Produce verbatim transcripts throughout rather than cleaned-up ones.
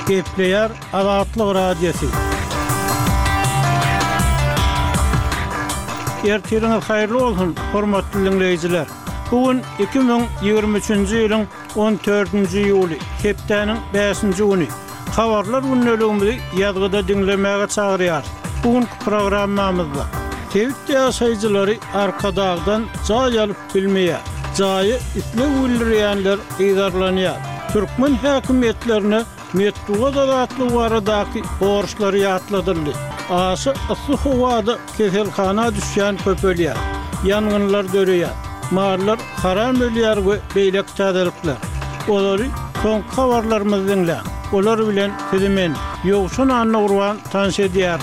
Gepleyer Azatlyk Radiosu. Ertiriniz hayırlı olsun, hormatly dinleyijiler. Bugün iki bin ýygrimi üçinji ýylyň on dördünji ýuly, hepdeniň beşinji güni. Habarlar günnäligimizi ýazgyda dinlemäge çagyrýar. Bugünkü programmamyzda Tewit ýaşaýjylary arkadagdan jaý alyp bilmeýär. Jaýy isle bildirýänler ýygarlanýar. Türkmen häkimetlerine metduga adatly baradaky borçlary ýatladyldy. Aşy ısy howada keselhana düşýän köpelýär. Ýangynlar döreýär. Mallar haram ölýär we beýlek täzelikler. Olary soňky habarlarymyzy dinle. Olar bilen sizimen ýogşun anna urwan tanış edýär.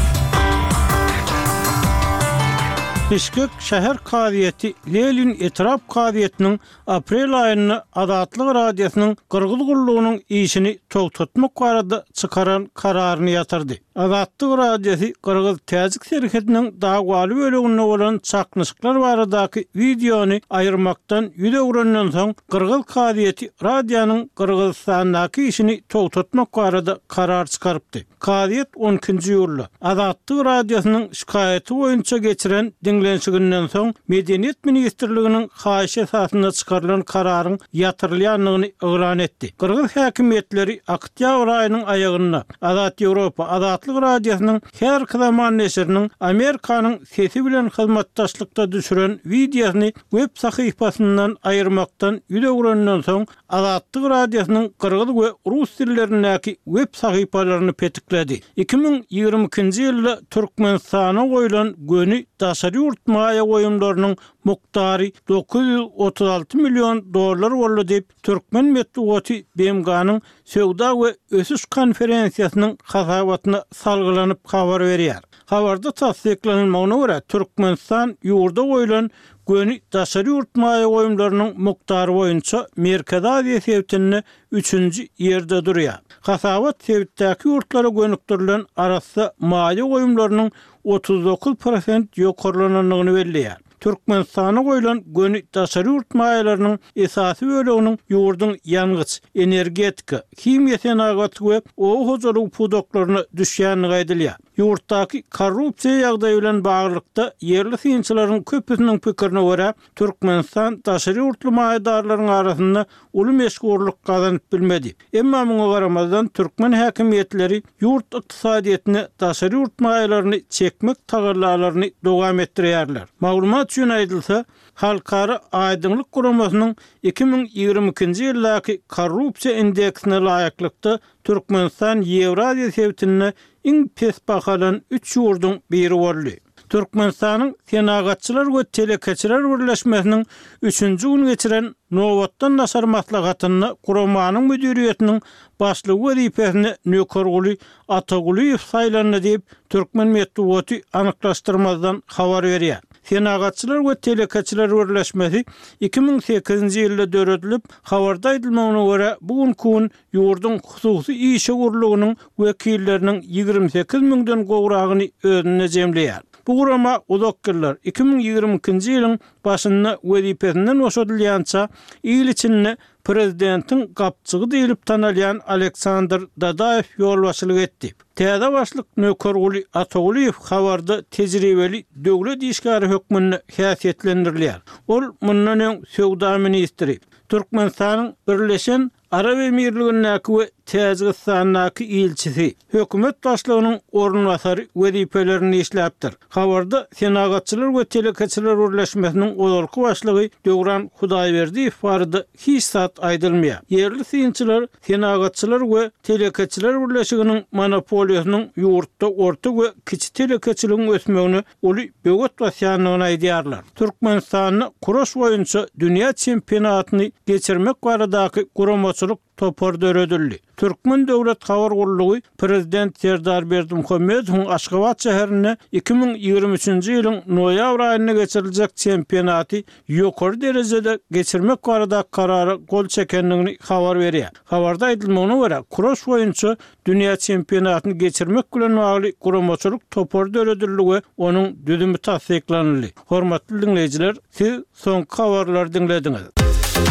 Bişkek şäher kaziýeti Lelin etrap kaziýetiniň aprel aýyny Azatlyk radiosynyň Kyrgyz gullugynyň işini togtatmak barada çykaran kararyny ýatyrdy. Azatlyk radiosy Kyrgyz täzik serhetiniň dagwaly böleginde bolan çaknyşyklar baradaky videony aýyrmakdan ýüze uranyň soň Kyrgyz kaziýeti radionyň Kyrgyzstandaky işini togtatmak barada karar çykarypdy. Kaziýet on ikinji ýylda Azatlyk radiosynyň şikaýaty boýunça geçiren dinlenşiginden soň Medeniýet ministrliginiň haýyş esasynda çykarylan kararyň ýatyrylýanlygyny öwran etdi. Kyrgyz häkimetleri oktýabr aýynyň aýagyna Azat Ýewropa Azatlyk radiosynyň her zaman neşriniň Amerikanyň sesi bilen hyzmatdaşlykda düşüren videosyny web sahypasyndan aýyrmakdan ýüze uranyň soň Azatlyk radiosynyň kyrgyz we rus dillerindäki web sahypalaryny petikledi. iki bin ýygrimi ikinji ýylda Türkmenistana goýulan göni daşary ýurtmaýa goýumlarynyň muktary dokuz ýüz otuz alty million dollar boldy diýip Türkmen medeniýeti B M G'nyň Söwda we ösüş konferensiýasynyň hasabatyna salgylanyp habar berýär. Habarda tasdiklanylmagyna görä Türkmenistan ýurda goýulan göni daşary ýurtmaýa goýumlarynyň muktary boýunça Merkezi Aziýa sewtinde üçünji ýerde durýar. Hasabat sewtdäki ýurtlara gönüktirilen arasy maýa goýumlarynyň otuz dokuz prosent ýokarlananyny belleýär. Türkmenistana goýulan göni daşary ýurtmaýalarynyň esasy böleginiň ýurdun ýangyç, energetika, kimia senagat we ow hojalyk pudoklaryna düşýäni gaýdylýar. Ýurtdaky korrupsiýa ýagdaýy bilen baglykda ýerli synçylaryň köpüsiniň pikirine görä Türkmenistan daşary ýurtmaýadarlaryň arasynda uly meşgurlyk gazanyp bilmedi. Emma muňa garamazdan Türkmen häkimetleri ýurt ykdysadyetine daşary ýurtmaýalaryny çekmek tagarlalaryny dowam etdirýärler. Maglumat üçin aýdylsa, Halkara Aýdynlyk Guramasynyň iki bin ýygrimi ikinji ýyldaky korrupsiýa indeksine laýyklykda Türkmenistan Ýewraziýa sewtine iň pes bahalan üç ýurdun biri boldy. Türkmenistanyň Senagatçylar we Telekeçiler birleşmesiniň üçünji gün geçiren Nowatdan nasar maslahatyny Guramanyň müdiriýetiniň başlygy wezipesine Nökerguly Atagulyýew saýlandy diýip Türkmen medeniýeti anyklaşdyrmazdan habar berýär. Senagatçylar we Telekeçiler birleşmesi iki bin sekizinji ýylda döredilip, habarda aýdylmagyna görä bugünkü gün ýurdun hususy işe gurulugynyň wekilleriniň ýygrimi sekiz miňden gowragyny özüne jemleýär. Bu gurama uzaklar iki bin ýygrimi ikinji ýylyň başynda wezipesinden boşadylýança ýyl içinde prezidentin gapçygy diýilip tanalýan Aleksandr Dadaýew ýolbaşçylyk etdi. Täze başlyk Nökerguly Atagulyýew habarda tejribeli döwlet işgary hökmüne häsiýetlendirilýär. Ol mundan öň Söwda ministri, Türkmenistanyň Birleşen Arab Emirliklerindäki we Täzgistandaky ilçisi, hökümet başlygynyň ornwasary wezipelerini işläpdir. Habarda Senagatçylar we Telekeçiler birleşmesiniň olarky başlygy Döwran Hudaýberdiýew barada hiç zat aýdylmaýar. Yerli synçylar Senagatçylar we Telekeçiler birleşiginiň monopoliýasynyň ýurtda orta we kiçi telekeçiligiň ösmegini uly böwet basýanyny aýdýarlar. Türkmenistanyň kuraş boýunça dünýä çempionatyny geçirmek baradaky guramaçylyk topar döredildi. Türkmen Döwlet Habar Gullugy Prezident Serdar Berdimuhammedowyň Aşgabat şäherine iki bin ýygrimi üçinji ýylyň noýabr aýyna geçiriljek çempionaty ýokary derejede geçirmek barada karary gol çekenligini habar berýär. Habarda aýdylmagyna görä, kuraş boýunça dünýä çempionatyny geçirmek bilen bagly guramaçylyk topar döredildi we onuň düzümi tasdiklandy. Hormatly dinleýijiler, siz soňky habarlary dinlediňiz.